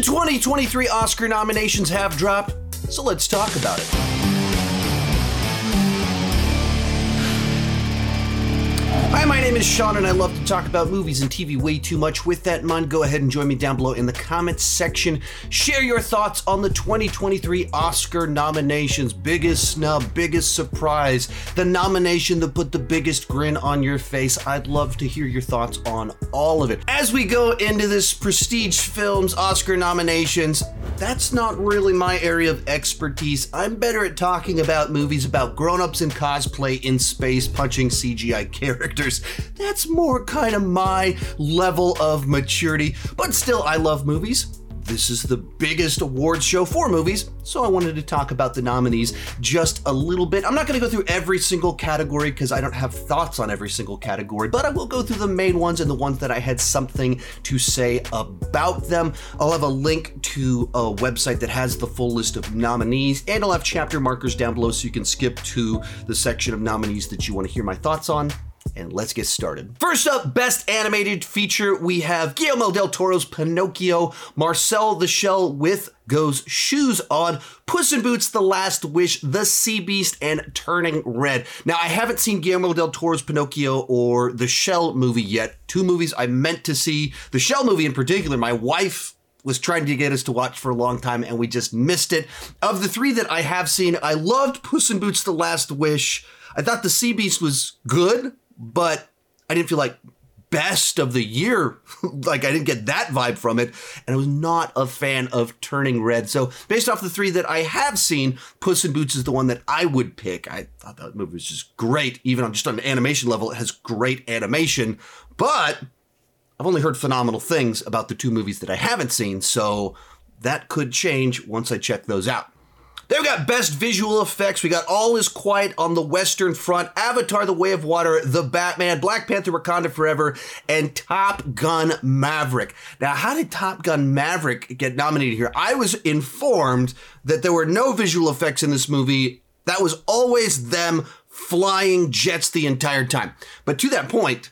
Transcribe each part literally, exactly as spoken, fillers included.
twenty twenty-three Oscar nominations have dropped, so let's talk about it. Hi, my name is Sean, and I love to talk about movies and T V way too much. With that in mind, go ahead and join me down below in the comments section. Share your thoughts on the twenty twenty-three Oscar nominations. Biggest snub, biggest surprise, the nomination that put the biggest grin on your face. I'd love to hear your thoughts on all of it. As we go into this prestige films Oscar nominations, that's not really my area of expertise. I'm better at talking about movies about grown-ups in cosplay in space punching C G I characters. That's more kind of my level of maturity, but still, I love movies. This is the biggest awards show for movies, so I wanted to talk about the nominees just a little bit. I'm not going to go through every single category because I don't have thoughts on every single category, but I will go through the main ones and the ones that I had something to say about them. I'll have a link to a website that has the full list of nominees, and I'll have chapter markers down below so you can skip to the section of nominees that you want to hear my thoughts on. And let's get started. First up, Best Animated Feature, we have Guillermo del Toro's Pinocchio, Marcel the Shell with Go's Shoes On, Puss in Boots: The Last Wish, The Sea Beast, and Turning Red. Now, I haven't seen Guillermo del Toro's Pinocchio or the Shell movie yet. Two movies I meant to see. The Shell movie in particular, my wife was trying to get us to watch for a long time, and we just missed it. Of the three that I have seen, I loved Puss in Boots: The Last Wish. I thought The Sea Beast was good, but I didn't feel like best of the year. Like, I didn't get that vibe from it. And I was not a fan of Turning Red. So based off the three that I have seen, Puss in Boots is the one that I would pick. I thought that movie was just great. Even on just on an animation level, it has great animation. But I've only heard phenomenal things about the two movies that I haven't seen. So that could change once I check those out. Then we got Best Visual Effects. We got All Is Quiet on the Western Front, Avatar: The Way of Water, The Batman, Black Panther: Wakanda Forever, and Top Gun: Maverick. Now, how did Top Gun: Maverick get nominated here? I was informed that there were no visual effects in this movie. That was always them flying jets the entire time. But to that point,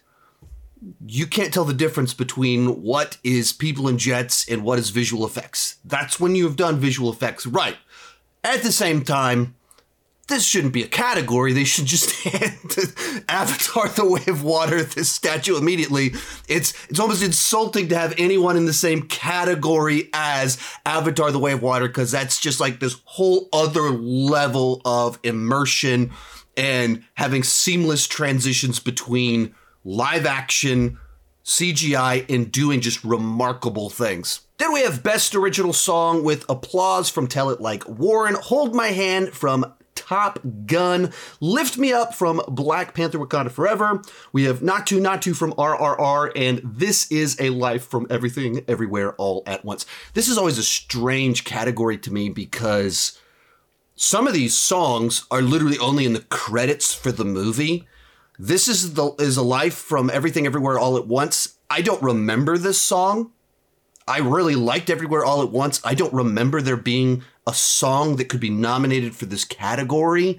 you can't tell the difference between what is people in jets and what is visual effects. That's when you have done visual effects right. At the same time, this shouldn't be a category. They should just hand Avatar: The Way of Water this statue immediately. It's it's almost insulting to have anyone in the same category as Avatar: The Way of Water, because that's just like this whole other level of immersion and having seamless transitions between live action, C G I, and doing just remarkable things. Then we have Best Original Song with Applause from Tell It Like Warren, Hold My Hand from Top Gun, Lift Me Up from Black Panther: Wakanda Forever. We have Not To, Not To from R R R, and This Is a Life from Everything, Everywhere, All at Once. This is always a strange category to me because some of these songs are literally only in the credits for the movie. This is the is a Life from Everything, Everywhere, All at Once. I don't remember this song. I really liked Everywhere All at Once. I don't remember there being a song that could be nominated for this category.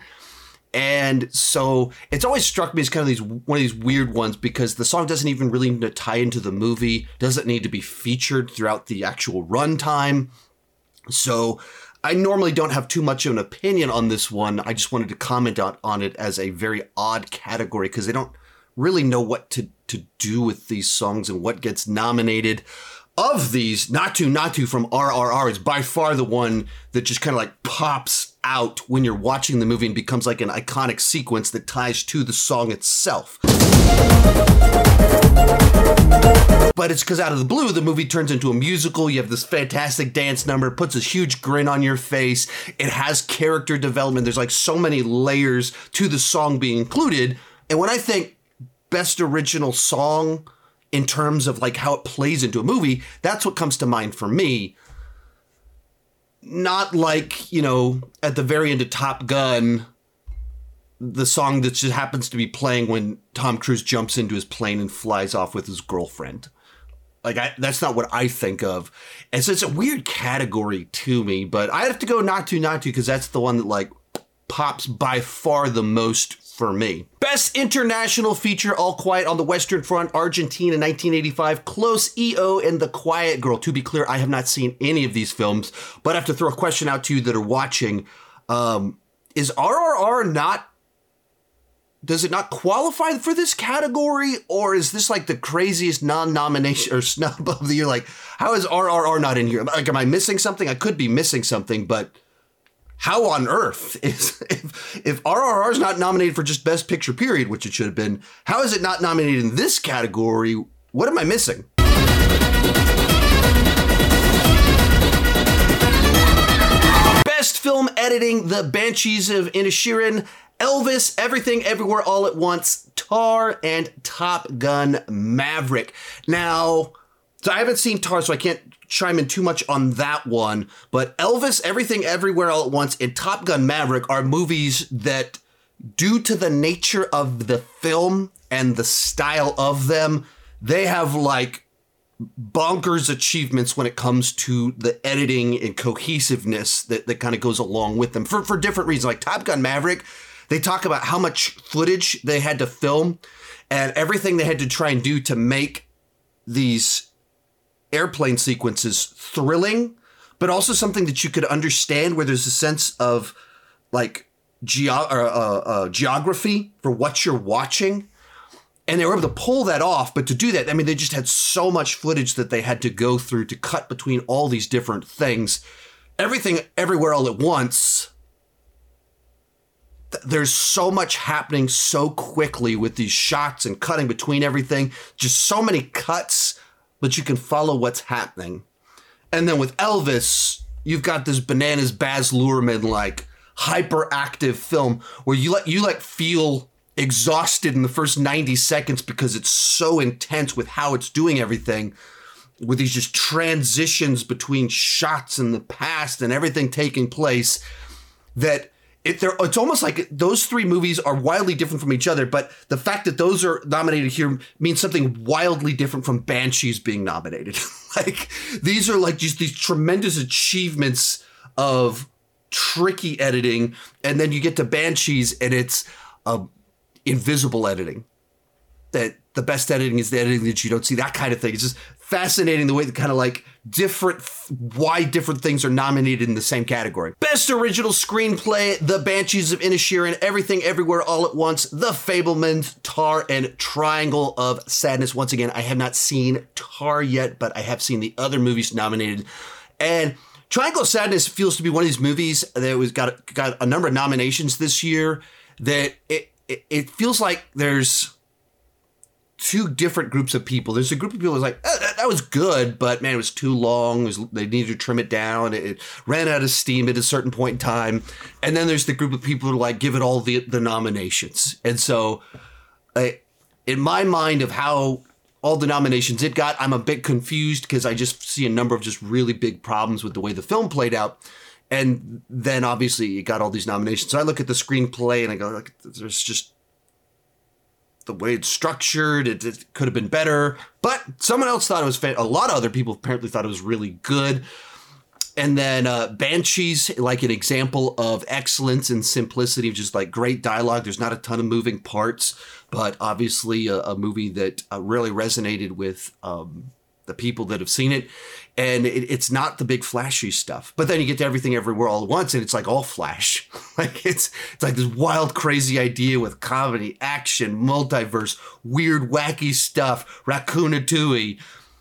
And so it's always struck me as kind of these one of these weird ones because the song doesn't even really need to tie into the movie, doesn't need to be featured throughout the actual runtime. So I normally don't have too much of an opinion on this one. I just wanted to comment on, on it as a very odd category because they don't really know what to, to do with these songs and what gets nominated. Of these, Not To, Not To from R R R is by far the one that just kind of like pops out when you're watching the movie and becomes like an iconic sequence that ties to the song itself. But it's because out of the blue, the movie turns into a musical. You have this fantastic dance number, puts a huge grin on your face. It has character development. There's like so many layers to the song being included. And when I think Best Original Song, in terms of like how it plays into a movie, that's what comes to mind for me. Not like, you know, at the very end of Top Gun, the song that just happens to be playing when Tom Cruise jumps into his plane and flies off with his girlfriend. Like, I, that's not what I think of. And so it's a weird category to me, but I have to go Not To, Not To, because that's the one that, like, pops by far the most for me. Best International Feature, All Quiet on the Western Front, Argentina, nineteen eighty-five, Close, E O, and The Quiet Girl. To be clear, I have not seen any of these films, but I have to throw a question out to you that are watching. Um, is R R R not, does it not qualify for this category, or is this like the craziest non-nomination or snub of the year? Like, how is R R R not in here? Like, am I missing something? I could be missing something, but how on earth is, if, if R R R is not nominated for just Best Picture period, which it should have been, how is it not nominated in this category? What am I missing? Best Film Editing, The Banshees of Inisherin, Elvis, Everything Everywhere All at Once, Tar, and Top Gun Maverick. Now, so I haven't seen Tar, so I can't chime in too much on that one, but Elvis, Everything Everywhere All at Once, and Top Gun Maverick are movies that, due to the nature of the film and the style of them, they have like bonkers achievements when it comes to the editing and cohesiveness that, that kind of goes along with them for, for different reasons. Like Top Gun Maverick, they talk about how much footage they had to film and everything they had to try and do to make these airplane sequences thrilling, but also something that you could understand, where there's a sense of like geo- or, uh, uh, geography for what you're watching. And they were able to pull that off. But to do that, I mean, they just had so much footage that they had to go through to cut between all these different things. Everything Everywhere All at Once, th- there's so much happening so quickly with these shots and cutting between everything. Just so many cuts, but you can follow what's happening. And then with Elvis, you've got this bananas Baz Luhrmann like hyperactive film where you let you like feel exhausted in the first ninety seconds because it's so intense with how it's doing everything, with these just transitions between shots in the past and everything taking place, that it, it's almost like those three movies are wildly different from each other, but the fact that those are nominated here means something wildly different from Banshees being nominated. Like, these are like just these tremendous achievements of tricky editing, and then you get to Banshees and it's uh, invisible editing. That the best editing is the editing that you don't see, that kind of thing. It's just fascinating the way that kind of like different, why different things are nominated in the same category. Best Original Screenplay, The Banshees of Inisherin, Everything Everywhere All at Once, The Fabelmans, Tar, and Triangle of Sadness. Once again, I have not seen Tar yet, but I have seen the other movies nominated. And Triangle of Sadness feels to be one of these movies that was got, got a number of nominations this year that it, it, it feels like there's two different groups of people. There's a group of people who's like, oh, that, that was good, but man, it was too long. It was, they needed to trim it down. It, it ran out of steam at a certain point in time. And then there's the group of people who like give it all the, the nominations. And so I, in my mind of how all the nominations it got, I'm a bit confused because I just see a number of just really big problems with the way the film played out. And then obviously it got all these nominations. So I look at the screenplay and I go, like, there's just the way it's structured, it, it could have been better, but someone else thought it was, fa- a lot of other people apparently thought it was really good. And then uh, Banshees, like an example of excellence and simplicity, just like great dialogue. There's not a ton of moving parts, but obviously a, a movie that uh, really resonated with um, the people that have seen it. And it, it's not the big flashy stuff, but then you get to Everything Everywhere All at Once and it's like all flash. Like it's, it's like this wild, crazy idea with comedy, action, multiverse, weird, wacky stuff, Ratatouille.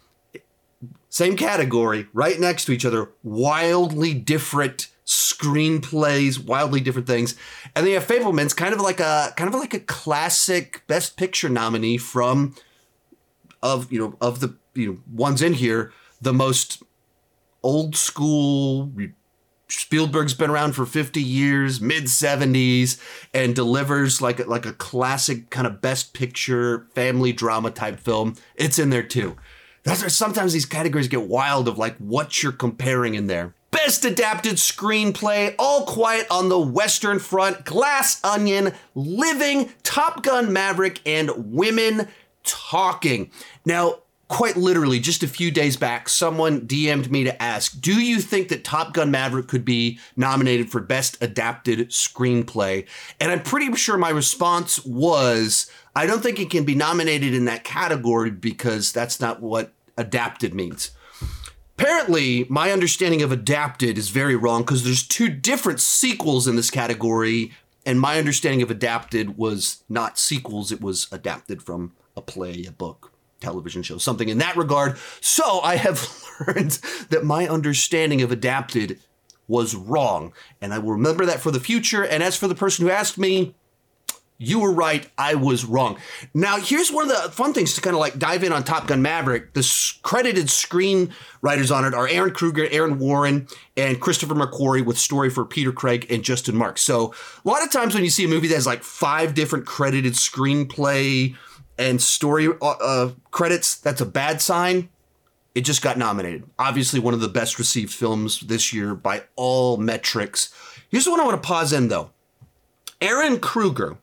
Same category, right next to each other, wildly different screenplays, wildly different things. And then you have Fabelmans, kind of like a, kind of like a classic Best Picture nominee from, of, you know, of the, you know, ones in here, the most old school. Spielberg's been around for fifty years, mid seventies, and delivers like a, like a classic kind of Best Picture family drama type film. It's in there too. That's where sometimes these categories get wild of like what you're comparing in there. Best Adapted Screenplay, All Quiet on the Western Front, Glass Onion, Living, Top Gun Maverick, and Women Talking. Now, quite literally, just a few days back, someone D M'd me to ask, do you think that Top Gun Maverick could be nominated for Best Adapted Screenplay? And I'm pretty sure my response was, I don't think it can be nominated in that category because that's not what adapted means. Apparently, my understanding of adapted is very wrong because there's two different sequels in this category, and my understanding of adapted was not sequels, it was adapted from a play, a book, television show, something in that regard. So I have learned that my understanding of adapted was wrong, and I will remember that for the future. And as for the person who asked me, you were right, I was wrong. Now, here's one of the fun things to kind of like dive in on Top Gun Maverick. The s- credited screenwriters on it are Aaron Kruger, Aaron Warren, and Christopher McQuarrie, with story for Peter Craig and Justin Marks. So a lot of times when you see a movie that has like five different credited screenplay and story uh, credits, that's a bad sign. It just got nominated. Obviously one of the best received films this year by all metrics. Here's the one I want to pause in though. Aaron Kruger.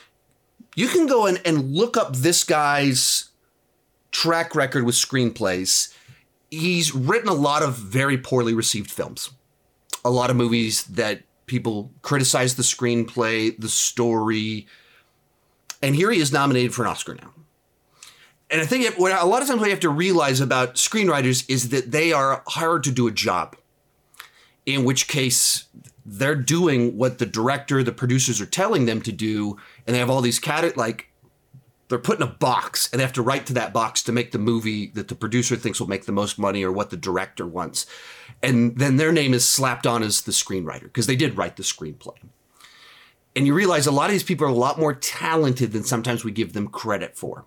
You can go in and look up this guy's track record with screenplays. He's written a lot of very poorly received films. A lot of movies that people criticize the screenplay, the story. And here he is nominated for an Oscar now. And I think it, what a lot of times what you have to realize about screenwriters is that they are hired to do a job. In which case, they're doing what the director, the producers are telling them to do, and they have all these cat like they're put in a box, and they have to write to that box to make the movie that the producer thinks will make the most money or what the director wants. And then their name is slapped on as the screenwriter because they did write the screenplay. And you realize a lot of these people are a lot more talented than sometimes we give them credit for.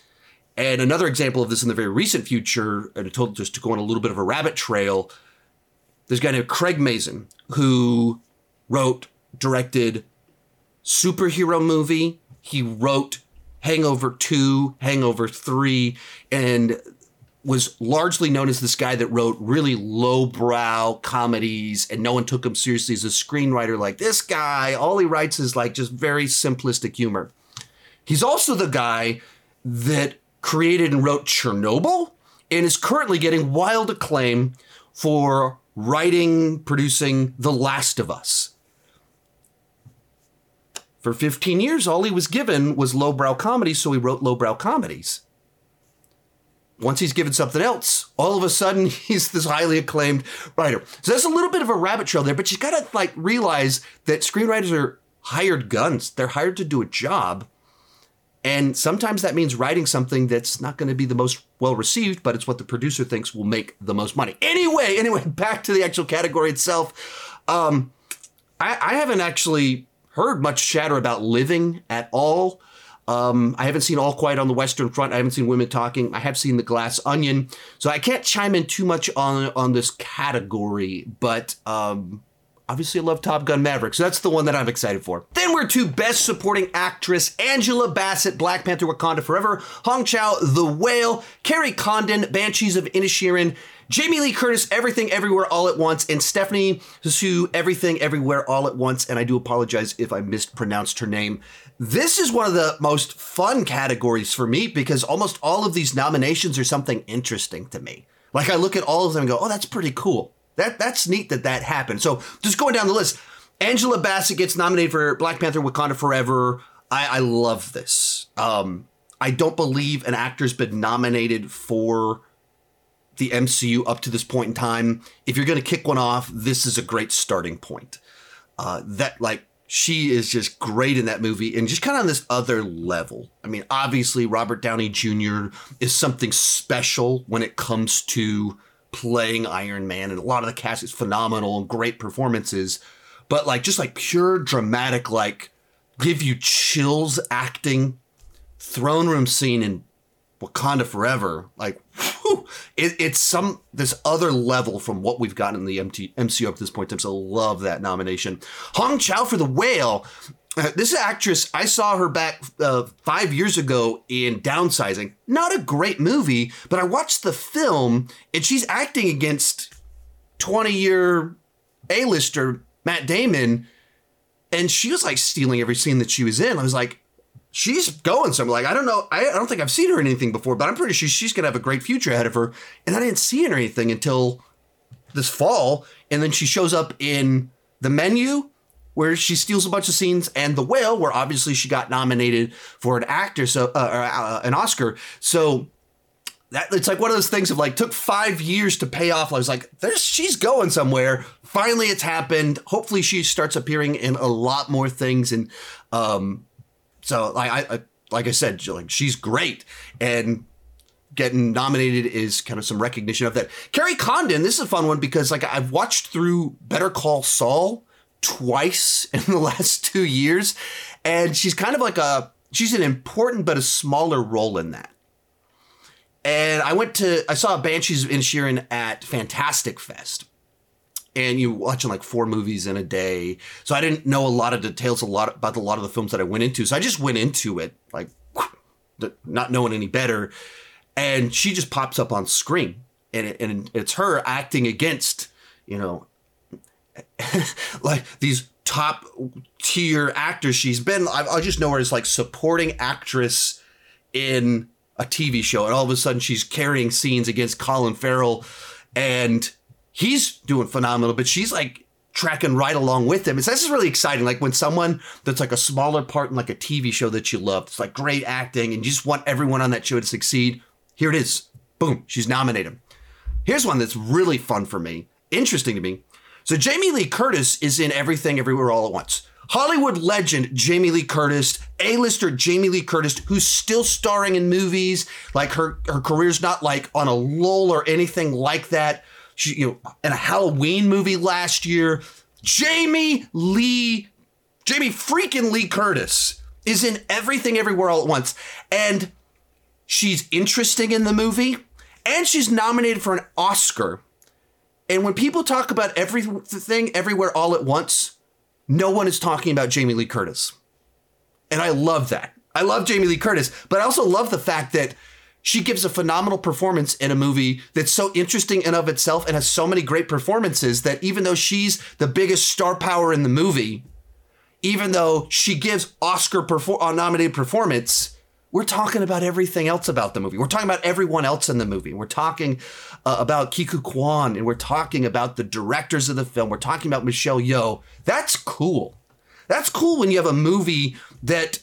And another example of this in the very recent future, and I told just to go on a little bit of a rabbit trail, there's a guy named Craig Mazin who wrote, directed superhero movie. He wrote Hangover two, Hangover three, and was largely known as this guy that wrote really lowbrow comedies, and no one took him seriously as a screenwriter. Like, this guy, all he writes is like just very simplistic humor. He's also the guy that created and wrote Chernobyl and is currently getting wild acclaim for writing, producing The Last of Us. For fifteen years, all he was given was lowbrow comedies, so he wrote lowbrow comedies. Once he's given something else, all of a sudden, he's this highly acclaimed writer. So that's a little bit of a rabbit trail there, but you got to like realize that screenwriters are hired guns. They're hired to do a job. And sometimes that means writing something that's not going to be the most well-received, but it's what the producer thinks will make the most money. Anyway, anyway, back to the actual category itself. Um, I, I haven't actually heard much chatter about Living at all. Um, I haven't seen All Quiet on the Western Front. I haven't seen Women Talking. I have seen The Glass Onion. So I can't chime in too much on, on this category, but um, obviously I love Top Gun Maverick, so that's the one that I'm excited for. Then we're to Best Supporting Actress: Angela Bassett, Black Panther Wakanda Forever; Hong Chow, The Whale; Carrie Condon, Banshees of Inisherin; Jamie Lee Curtis, Everything Everywhere All at Once; and Stephanie Hsu, Everything Everywhere All at Once. And I do apologize if I mispronounced her name. This is one of the most fun categories for me because almost all of these nominations are something interesting to me. Like, I look at all of them and go, oh, that's pretty cool. That That's neat that that happened. So just going down the list, Angela Bassett gets nominated for Black Panther Wakanda Forever. I, I love this. Um, I don't believe an actor's been nominated for the M C U up to this point in time. If you're going to kick one off, this is a great starting point. Uh, that like she is just great in that movie and just kind of on this other level. I mean, obviously Robert Downey Junior is something special when it comes to playing Iron Man, and a lot of the cast is phenomenal and great performances, but like just like pure dramatic, like give you chills acting, throne room scene in Wakanda Forever, like whew, it, it's some this other level from what we've gotten in the M C U up to this point in time. So I love that nomination. Hong Chow for The Whale. Uh, this actress, I saw her back uh, five years ago in Downsizing. Not a great movie, but I watched the film and she's acting against twenty-year A-lister Matt Damon, and she was like stealing every scene that she was in. I was like, she's going somewhere. Like, I don't know. I, I don't think I've seen her in anything before, but I'm pretty sure she's going to have a great future ahead of her. And I didn't see her in anything until this fall. And then she shows up in The Menu, where she steals a bunch of scenes, and The Whale, where obviously she got nominated for an actor, so uh, uh, an Oscar. So that it's like one of those things of like took five years to pay off. I was like, there's she's going somewhere. Finally, it's happened. Hopefully, she starts appearing in a lot more things. And um, so, like I, I like I said, like she's great, and getting nominated is kind of some recognition of that. Carrie Condon, this is a fun one because like I've watched through Better Call Saul twice in the last two years. And she's kind of like a, she's an important but a smaller role in that. And I went to, I saw Banshees of Inisherin at Fantastic Fest. And you're watching like four movies in a day. So I didn't know a lot of details a lot about a lot of the films that I went into. So I just went into it like not knowing any better. And she just pops up on screen. And, it, and it's her acting against, you know, like these top tier actors. She's been, I, I just know her as like supporting actress in a T V show. And all of a sudden she's carrying scenes against Colin Farrell and he's doing phenomenal, but she's like tracking right along with him. It's this is really exciting. Like when someone that's like a smaller part in like a T V show that you love, it's like great acting and you just want everyone on that show to succeed. Here it is. Boom. She's nominated. Here's one that's really fun for me. Interesting to me. So Jamie Lee Curtis is in Everything Everywhere All at Once. Hollywood legend Jamie Lee Curtis, A-lister Jamie Lee Curtis, who's still starring in movies. Like her, her career's not like on a lull or anything like that. She, you know, in a Halloween movie last year, Jamie Lee, Jamie freaking Lee Curtis is in Everything Everywhere All at Once. And she's interesting in the movie and she's nominated for an Oscar. And when people talk about Everything Everywhere All at Once, no one is talking about Jamie Lee Curtis. And I love that. I love Jamie Lee Curtis, but I also love the fact that she gives a phenomenal performance in a movie that's so interesting in of itself and has so many great performances that even though she's the biggest star power in the movie, even though she gives Oscar perfor- uh, nominated performance, we're talking about everything else about the movie. We're talking about everyone else in the movie. We're talking uh, about Ke Huy Quan, and we're talking about the directors of the film. We're talking about Michelle Yeoh. That's cool. That's cool when you have a movie that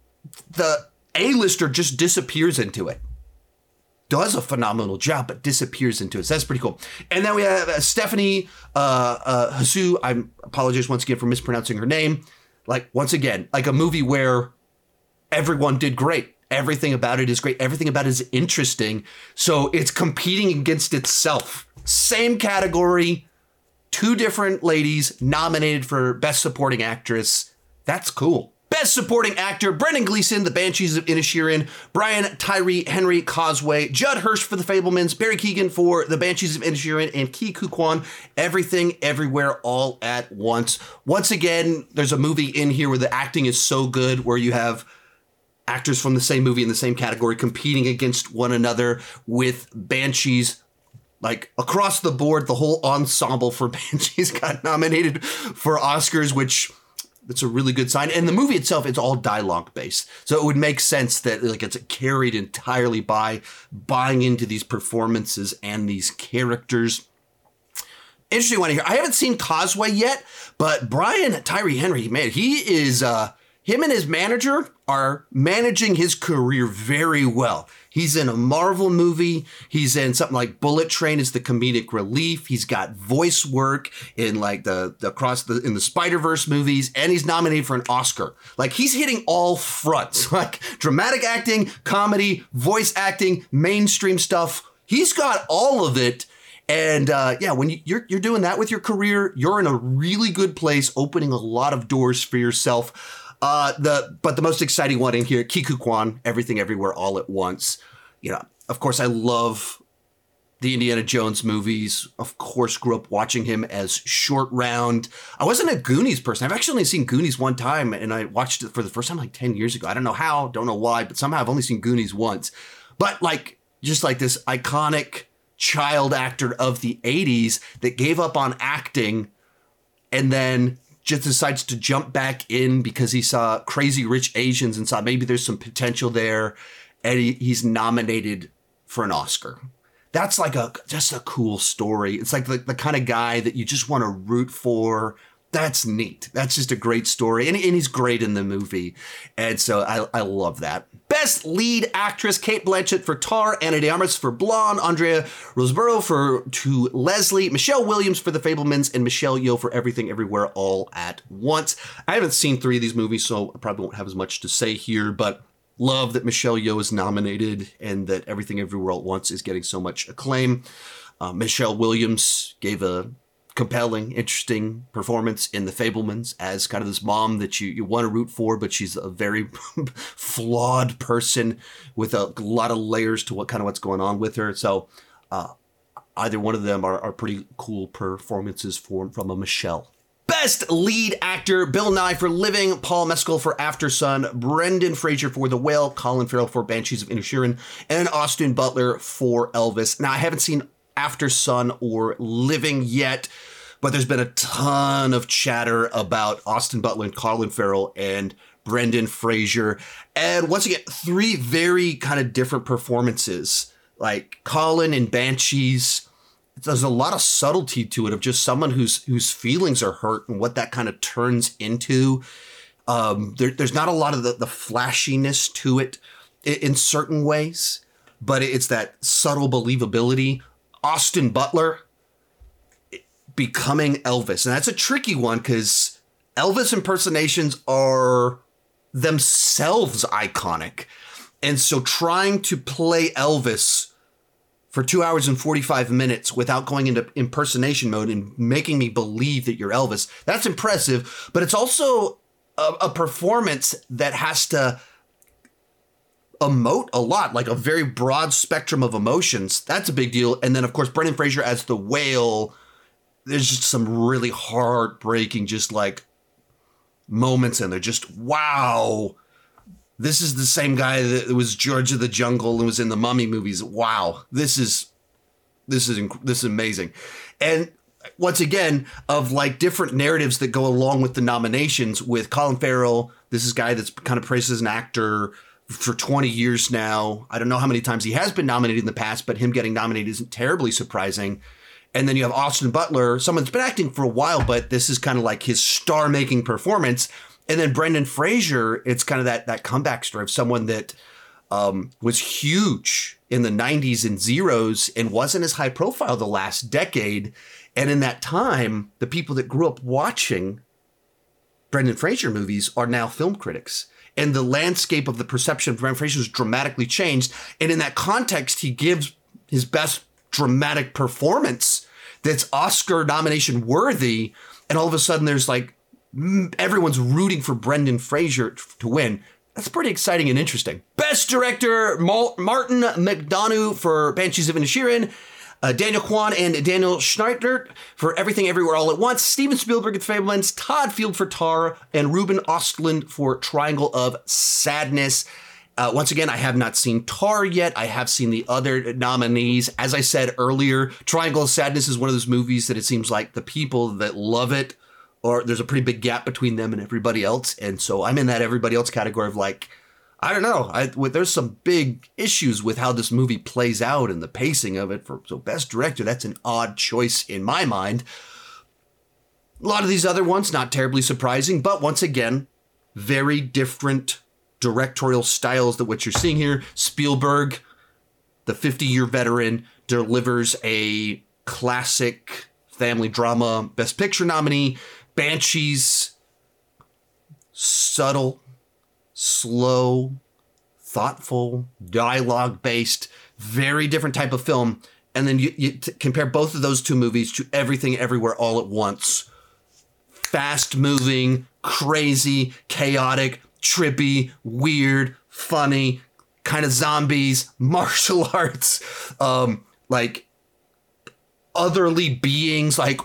the A-lister just disappears into it. Does a phenomenal job, but disappears into it. So that's pretty cool. And then we have uh, Stephanie uh, uh, Hsu. I apologize once again for mispronouncing her name. Like, once again, like a movie where everyone did great. Everything about it is great. Everything about it is interesting. So it's competing against itself. Same category, two different ladies nominated for Best Supporting Actress. That's cool. Best Supporting Actor, Brendan Gleeson, The Banshees of Inisherin, Brian Tyree Henry Causeway, Judd Hirsch for The Fabelmans, Barry Keoghan for The Banshees of Inisherin, and Ke Huy Quan, Everything Everywhere All at Once. Once again, there's a movie in here where the acting is so good, where you have actors from the same movie in the same category competing against one another with Banshees. Like across the board, the whole ensemble for Banshees got nominated for Oscars, which that's a really good sign. And the movie itself, it's all dialogue based. So it would make sense that like it's carried entirely by buying into these performances and these characters. Interesting one here. I haven't seen Causeway yet, but Brian Tyree Henry, man, he is, uh, him and his manager are managing his career very well. He's in a Marvel movie. He's in something like Bullet Train as the comedic relief. He's got voice work in like the, the across the in the Spider-Verse movies, and he's nominated for an Oscar. Like he's hitting all fronts, like dramatic acting, comedy, voice acting, mainstream stuff. He's got all of it. And uh, yeah, when you, you're you're doing that with your career, you're in a really good place, opening a lot of doors for yourself. Uh, the but the most exciting one in here, Ke Huy Quan, Everything Everywhere All at Once. You know, of course, I love the Indiana Jones movies. Of course, grew up watching him as Short Round. I wasn't a Goonies person. I've actually only seen Goonies one time, and I watched it for the first time like ten years ago. I don't know how, don't know why, but somehow I've only seen Goonies once. But like, just like this iconic child actor of the eighties that gave up on acting and then just decides to jump back in because he saw Crazy Rich Asians and saw maybe there's some potential there, and he, he's nominated for an Oscar. That's like a just a cool story. It's like the, the kind of guy that you just want to root for. That's neat. That's just a great story. And, and he's great in the movie. And so I, I love that. Best Lead Actress, Cate Blanchett for Tar, Ana de Armas for Blonde, Andrea Riseborough for To Leslie, Michelle Williams for The Fabelmans, and Michelle Yeoh for Everything Everywhere All at Once. I haven't seen three of these movies, so I probably won't have as much to say here, but love that Michelle Yeoh is nominated and that Everything Everywhere All at Once is getting so much acclaim. Uh, Michelle Williams gave a compelling, interesting performance in The Fabelmans as kind of this mom that you, you want to root for, but she's a very flawed person with a lot of layers to what kind of what's going on with her. So uh, either one of them are, are pretty cool performances for, from a Michelle. Best Lead Actor, Bill Nye for Living, Paul Mescal for Aftersun, Brendan Fraser for The Whale, Colin Farrell for Banshees of Inisherin, and Austin Butler for Elvis. Now, I haven't seen Aftersun or Living yet, but there's been a ton of chatter about Austin Butler and Colin Farrell and Brendan Fraser. And once again, three very kind of different performances. Like Colin in Banshees, there's a lot of subtlety to it of just someone whose whose feelings are hurt and what that kind of turns into. Um, there, there's not a lot of the, the flashiness to it in, in certain ways, but it's that subtle believability. Austin Butler becoming Elvis. And that's a tricky one because Elvis impersonations are themselves iconic. And so trying to play Elvis for two hours and forty-five minutes without going into impersonation mode and making me believe that you're Elvis, that's impressive. But it's also a, a performance that has to emote a lot, like a very broad spectrum of emotions. That's a big deal. And then, of course, Brendan Fraser as the whale. There's just some really heartbreaking, just like moments in there. Just, wow. This is the same guy that was George of the Jungle and was in the Mummy movies. Wow. This is, this is, this is amazing. And once again, of like different narratives that go along with the nominations with Colin Farrell. This is a guy that's kind of praised as an actor for twenty years now. I don't know how many times he has been nominated in the past, but him getting nominated isn't terribly surprising. And then you have Austin Butler, someone that's been acting for a while, but this is kind of like his star-making performance. And then Brendan Fraser, it's kind of that that comeback story of someone that um, was huge in the nineties and zeros and wasn't as high profile the last decade. And in that time, the people that grew up watching Brendan Fraser movies are now film critics. And the landscape of the perception of Brendan Fraser has dramatically changed. And in that context, he gives his best dramatic performance that's Oscar nomination worthy. And all of a sudden there's like, everyone's rooting for Brendan Fraser to win. That's pretty exciting and interesting. Best Director, Martin McDonough for Banshees of Inisherin, uh, Daniel Kwan and Daniel Schneidert for Everything Everywhere All at Once, Steven Spielberg at The Fabelmans, Todd Field for Tar, and Ruben Östlund for Triangle of Sadness. Uh, once again, I have not seen Tar yet. I have seen the other nominees. As I said earlier, Triangle of Sadness is one of those movies that it seems like the people that love it, or there's a pretty big gap between them and everybody else. And so I'm in that everybody else category of like, I don't know. I, there's some big issues with how this movie plays out and the pacing of it. For so Best Director, that's an odd choice in my mind. A lot of these other ones, not terribly surprising, but once again, very different directorial styles that what you're seeing here. Spielberg, the fifty-year veteran, delivers a classic family drama Best Picture nominee. Banshees, subtle, slow, thoughtful, dialogue-based, very different type of film. And then you, you t- compare both of those two movies to Everything Everywhere All at Once. Fast-moving, crazy, chaotic, trippy, weird, funny, kind of zombies, martial arts, um, like otherly beings, like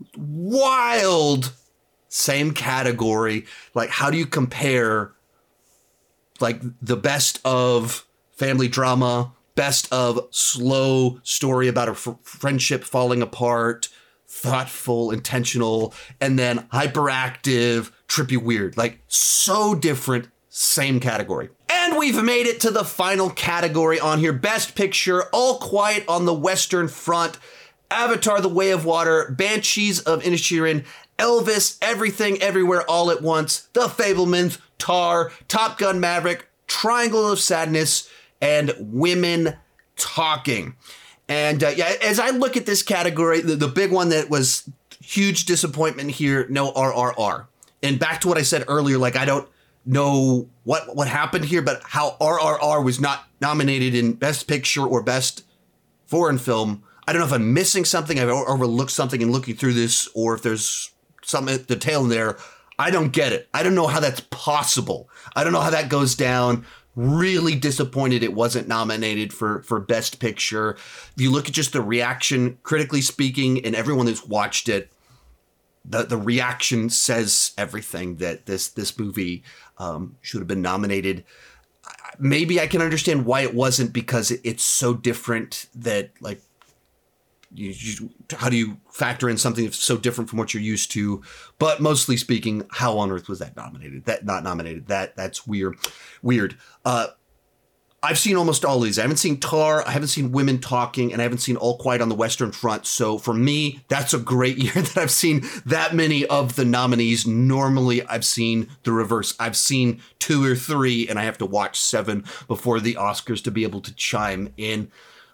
wild, same category. Like, how do you compare like the best of family drama, best of slow story about a f- friendship falling apart, thoughtful, intentional, and then hyperactive, trippy, weird. Like, so different, same category. And we've made it to the final category on here. Best Picture, All Quiet on the Western Front, Avatar: The Way of Water, Banshees of Inisherin, Elvis, Everything Everywhere All at Once, The Fabelmans, Tar, Top Gun Maverick, Triangle of Sadness, and Women Talking. And uh, yeah, as I look at this category, the, the big one that was huge disappointment here, no R R R. And back to what I said earlier, like, I don't know what what happened here, but how R R R was not nominated in Best Picture or Best Foreign Film. I don't know if I'm missing something, I've overlooked something in looking through this, or if there's something at the tail in there. I don't get it. I don't know how that's possible. I don't know how that goes down. Really disappointed it wasn't nominated for, for Best Picture. If you look at just the reaction, critically speaking, and everyone who's watched it, the, the reaction says everything that this, this movie um, should have been nominated. Maybe I can understand why it wasn't, because it, it's so different that, like, You, you, how do you factor in something that's so different from what you're used to? But mostly speaking, how on earth was that nominated? That not nominated. That that's weird. Weird. Uh, I've seen almost all of these. I haven't seen Tar. I haven't seen Women Talking, and I haven't seen All Quiet on the Western Front. So for me, that's a great year that I've seen that many of the nominees. Normally, I've seen the reverse. I've seen two or three, and I have to watch seven before the Oscars to be able to chime in.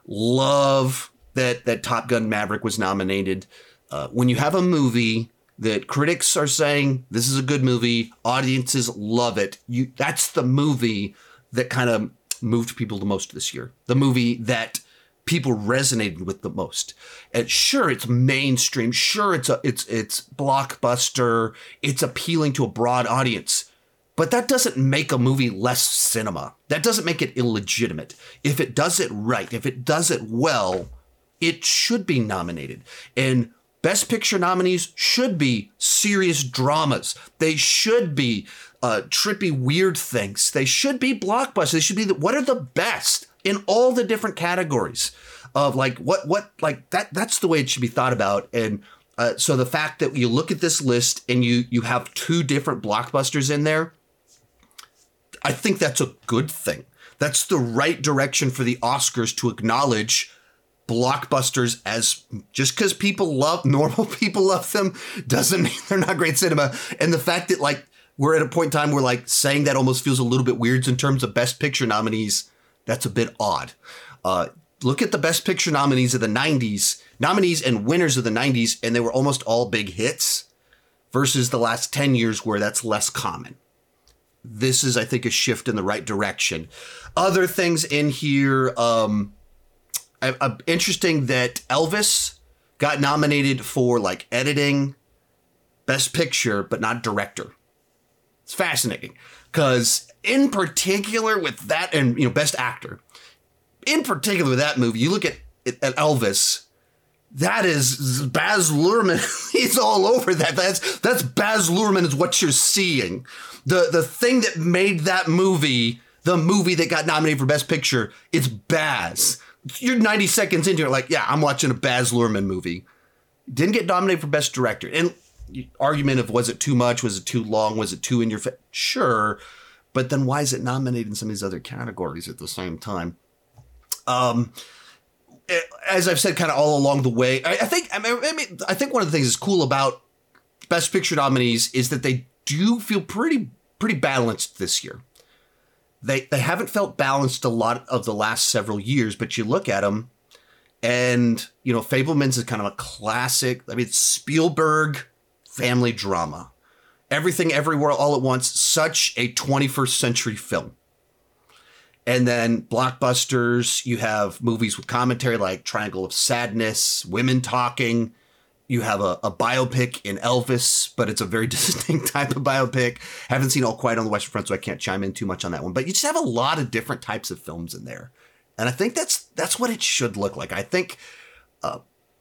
Love that that Top Gun Maverick was nominated. Uh, when you have a movie that critics are saying, this is a good movie, audiences love it, you that's the movie that kind of moved people the most this year. The movie that people resonated with the most. And sure, it's mainstream. Sure, it's a it's it's blockbuster. It's appealing to a broad audience. But that doesn't make a movie less cinema. That doesn't make it illegitimate. If it does it right, if it does it well, it should be nominated. And Best Picture nominees should be serious dramas. They should be uh, trippy, weird things. They should be blockbusters. They should be the, what are the best in all the different categories of like what what like that. That's the way it should be thought about. And uh, so the fact that you look at this list and you you have two different blockbusters in there, I think that's a good thing. That's the right direction for the Oscars to acknowledge blockbusters. As just because people love normal people love them doesn't mean they're not great cinema. And the fact that like we're at a point in time where like saying that almost feels a little bit weird in terms of Best Picture nominees, that's a bit odd. Uh, look at the Best Picture nominees of the nineties, nominees and winners of the nineties, and they were almost all big hits versus the last ten years where that's less common. This is, I think, a shift in the right direction. Other things in here, um, I, I, interesting that Elvis got nominated for like editing, Best Picture, but not director. It's fascinating because in particular with that, and you know, Best Actor, in particular with that movie, you look at, at Elvis, that is Baz Luhrmann. He's all over that. That's that's Baz Luhrmann is what you're seeing. The the thing that made that movie, the movie that got nominated for Best Picture, it's Baz. You're ninety seconds into it, like, yeah, I'm watching a Baz Luhrmann movie. Didn't get nominated for Best Director. And argument of was it too much? Was it too long? Was it too in your face? Sure. But then why is it nominated in some of these other categories at the same time? Um, as I've said kind of all along the way, I, I think I mean, I think one of the things that's cool about Best Picture nominees is that they do feel pretty pretty balanced this year. They they haven't felt balanced a lot of the last several years, but you look at them and, you know, Fabelmans is kind of a classic. I mean, it's Spielberg family drama. Everything Everywhere All at Once, such a twenty-first century film. And then blockbusters, you have movies with commentary like Triangle of Sadness, Women Talking. You have a, a biopic in Elvis, but it's a very distinct type of biopic. Haven't seen All Quiet on the Western Front, so I can't chime in too much on that one. But you just have a lot of different types of films in there. And I think that's that's what it should look like. I think uh,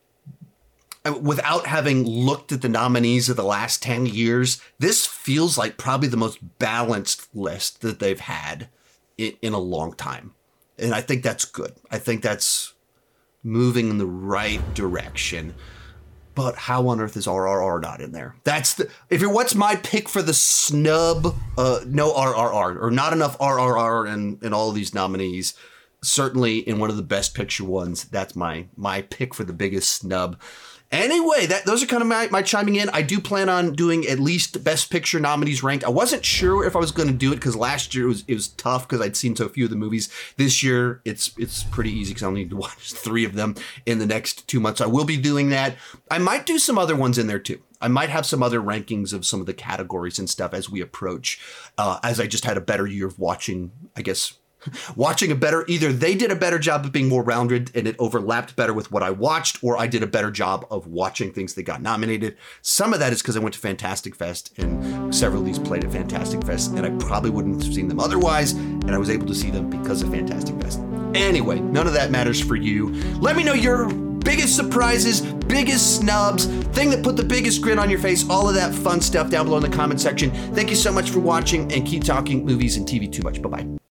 without having looked at the nominees of the last ten years, this feels like probably the most balanced list that they've had in, in a long time. And I think that's good. I think that's moving in the right direction. But how on earth is R R R not in there? That's the, if you're, what's my pick for the snub? Uh, no R R R, or not enough R R R in, in all of these nominees. Certainly in one of the best picture ones, that's my my pick for the biggest snub. Anyway, that those are kind of my, my chiming in. I do plan on doing at least best picture nominees ranked. I wasn't sure if I was going to do it because last year it was it was tough because I'd seen so few of the movies. This year it's it's pretty easy because I'll need to watch three of them in the next two months. I will be doing that. I might do some other ones in there too. I might have some other rankings of some of the categories and stuff as we approach, uh, as I just had a better year of watching, I guess, watching a better, either they did a better job of being more rounded and it overlapped better with what I watched, or I did a better job of watching things that got nominated. Some of that is because I went to Fantastic Fest and several of these played at Fantastic Fest and I probably wouldn't have seen them otherwise, and I was able to see them because of Fantastic Fest. Anyway, none of that matters for you. Let me know your biggest surprises, biggest snubs, thing that put the biggest grin on your face, all of that fun stuff down below in the comment section. Thank you so much for watching, and keep talking movies and T V too much. Bye-bye.